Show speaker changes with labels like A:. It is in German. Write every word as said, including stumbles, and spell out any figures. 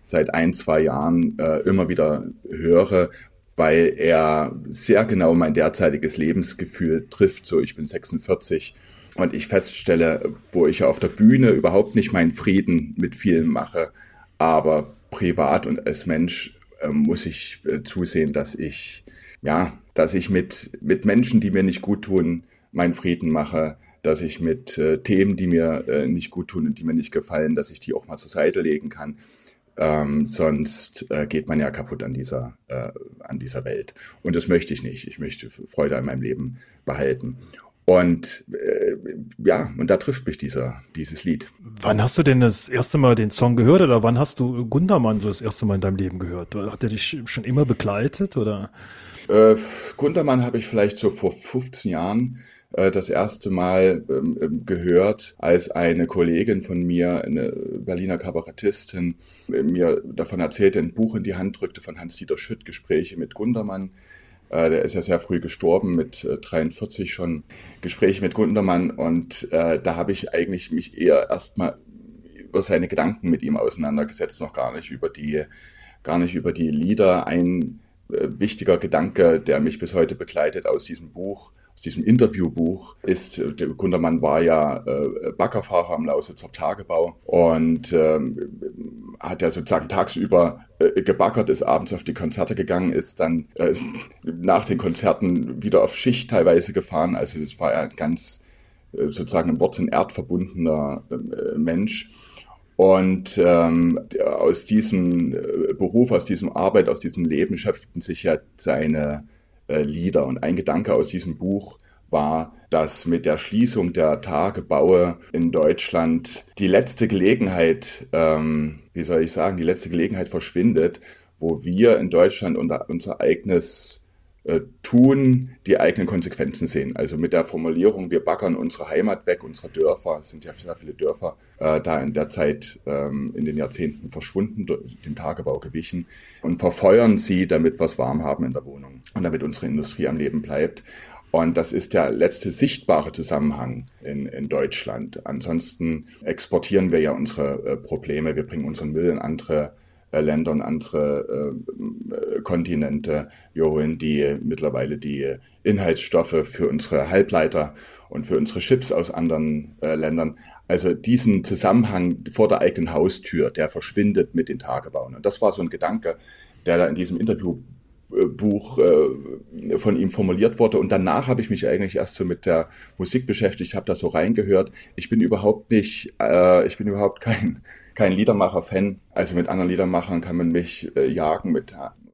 A: seit ein, zwei Jahren äh, immer wieder höre, weil er sehr genau mein derzeitiges Lebensgefühl trifft. So, ich bin sechsundvierzig und ich feststelle, wo ich auf der Bühne überhaupt nicht meinen Frieden mit vielen mache, aber privat und als Mensch äh, muss ich äh, zusehen, dass ich, ja, dass ich mit, mit Menschen, die mir nicht gut tun, meinen Frieden mache, dass ich mit äh, Themen, die mir äh, nicht gut tun und die mir nicht gefallen, dass ich die auch mal zur Seite legen kann. Ähm, sonst äh, geht man ja kaputt an dieser, äh, an dieser Welt. Und das möchte ich nicht. Ich möchte Freude an meinem Leben behalten. Und äh, ja, und da trifft mich dieser, dieses Lied.
B: Wann hast du denn das erste Mal den Song gehört oder wann hast du Gundermann so das erste Mal in deinem Leben gehört? Hat er dich schon immer begleitet oder?
A: Äh, Gundermann habe ich vielleicht so vor fünfzehn Jahren äh, das erste Mal ähm, gehört, als eine Kollegin von mir, eine Berliner Kabarettistin, äh, mir davon erzählte, ein Buch in die Hand drückte von Hans-Dieter Schütt, Gespräche mit Gundermann. Äh, der ist ja sehr früh gestorben, mit äh, dreiundvierzig schon, Gespräche mit Gundermann. Und äh, da habe ich eigentlich mich eher erstmal über seine Gedanken mit ihm auseinandergesetzt, noch gar nicht über die, gar nicht über die Lieder. Ein wichtiger Gedanke, der mich bis heute begleitet aus diesem Buch, aus diesem Interviewbuch, ist, der Gundermann war ja äh, Baggerfahrer am Lausitzer Tagebau und ähm, hat ja sozusagen tagsüber äh, gebaggert, ist abends auf die Konzerte gegangen, ist dann äh, nach den Konzerten wieder auf Schicht teilweise gefahren. Also das war ja ein ganz äh, sozusagen im Wortsinn erdverbundener äh, Mensch. Und ähm, aus diesem Beruf, aus diesem Arbeit, aus diesem Leben schöpften sich ja seine äh, Lieder. Und ein Gedanke aus diesem Buch war, dass mit der Schließung der Tagebaue in Deutschland die letzte Gelegenheit, ähm, wie soll ich sagen, die letzte Gelegenheit verschwindet, wo wir in Deutschland unser, unser eigenes äh, Tun, die eigenen Konsequenzen sehen. Also mit der Formulierung, wir baggern unsere Heimat weg, unsere Dörfer, es sind ja sehr viele Dörfer, äh, da in der Zeit, ähm, in den Jahrzehnten verschwunden, dem Tagebau gewichen und verfeuern sie, damit wir es warm haben in der Wohnung und damit unsere Industrie am Leben bleibt. Und das ist der letzte sichtbare Zusammenhang in, in Deutschland. Ansonsten exportieren wir ja unsere äh, Probleme, wir bringen unseren Müll in andere Länder und andere äh, Kontinente. Wir holen die mittlerweile die Inhaltsstoffe für unsere Halbleiter und für unsere Chips aus anderen äh, Ländern. Also diesen Zusammenhang vor der eigenen Haustür, der verschwindet mit den Tagebauen. Und das war so ein Gedanke, der da in diesem Interviewbuch äh, von ihm formuliert wurde. Und danach habe ich mich eigentlich erst so mit der Musik beschäftigt, habe da so reingehört. Ich bin überhaupt nicht, äh, ich bin überhaupt kein kein Liedermacher-Fan. Also mit anderen Liedermachern kann man mich äh, jagen, mit